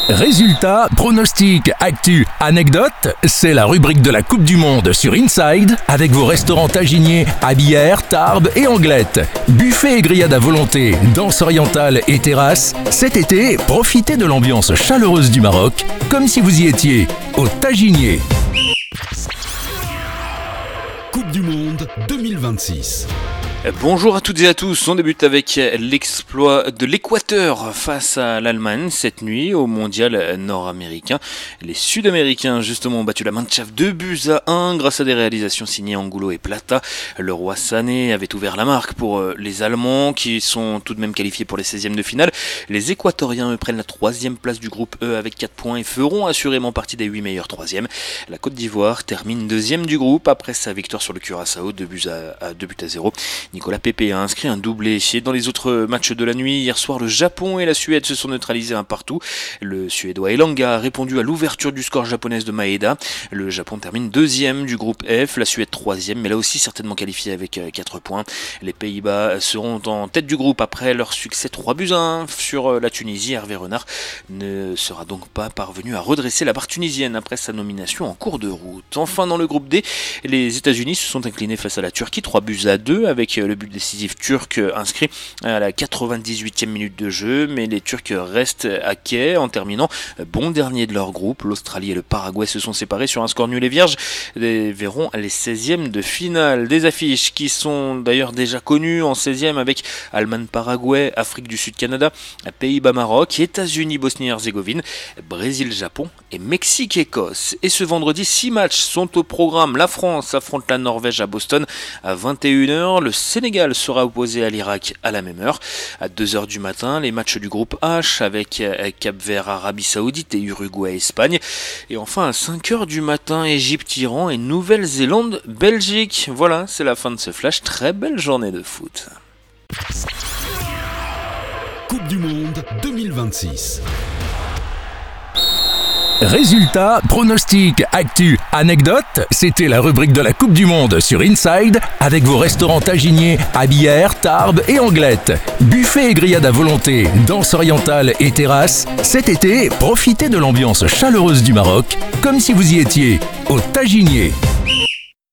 Résultats, pronostics, actu, anecdotes, c'est la rubrique de la Coupe du Monde sur Inside avec vos restaurants Taginier à Bière, Tarbes et Anglette. Buffet et grillade à volonté, danse orientale et terrasse. Cet été, profitez de l'ambiance chaleureuse du Maroc comme si vous y étiez au Taginier. Coupe du Monde 2026. Bonjour à toutes et à tous, on débute avec l'exploit de l'Équateur face à l'Allemagne cette nuit au mondial nord-américain. Les Sud-Américains justement ont battu la Mannschaft 2-1 grâce à des réalisations signées Angulo et Plata. Le roi Sané avait ouvert la marque pour les Allemands qui sont tout de même qualifiés pour les 16e de finale. Les Équatoriens eux prennent la 3e place du groupe E avec 4 points et feront assurément partie des 8 meilleurs 3e. La Côte d'Ivoire termine 2e du groupe après sa victoire sur le Curaçao 2-0. Nicolas Pepe a inscrit un doublé. Dans les autres matchs de la nuit, hier soir, le Japon et la Suède se sont neutralisés un partout. Le Suédois Elanga a répondu à l'ouverture du score japonaise de Maeda. Le Japon termine 2e du groupe F, la Suède 3e, mais là aussi certainement qualifiée avec 4 points. Les Pays-Bas seront en tête du groupe après leur succès 3-1 sur la Tunisie. Hervé Renard ne sera donc pas parvenu à redresser la barre tunisienne après sa nomination en cours de route. Enfin, dans le groupe D, les États-Unis se sont inclinés face à la Turquie 3-2 avec le but décisif turc inscrit à la 98e minute de jeu, mais les Turcs restent à quai en terminant bon dernier de leur groupe. L'Australie et le Paraguay se sont séparés sur un score nul et vierge et verront les 16e de finale. Des affiches qui sont d'ailleurs déjà connues en 16e avec Allemagne-Paraguay, Afrique du Sud-Canada, Pays-Bas-Maroc, États-Unis-Bosnie-Herzégovine, Brésil-Japon et Mexique-Écosse. Et ce vendredi, 6 matchs sont au programme. La France affronte la Norvège à Boston à 21h. Le Sénégal sera opposé à l'Irak à la même heure. À 2h du matin, les matchs du groupe H avec Cap-Vert, Arabie Saoudite et Uruguay, Espagne. Et enfin à 5h du matin, Égypte, Iran et Nouvelle-Zélande, Belgique. Voilà, c'est la fin de ce flash. Très belle journée de foot. Coupe du Monde 2026. Résultats, pronostics, actu, anecdotes, c'était la rubrique de la Coupe du Monde sur Inside avec vos restaurants Taginier à Bière, Tarbes et Anglette. Buffet et grillade à volonté, danse orientale et terrasse. Cet été, profitez de l'ambiance chaleureuse du Maroc comme si vous y étiez au Taginier.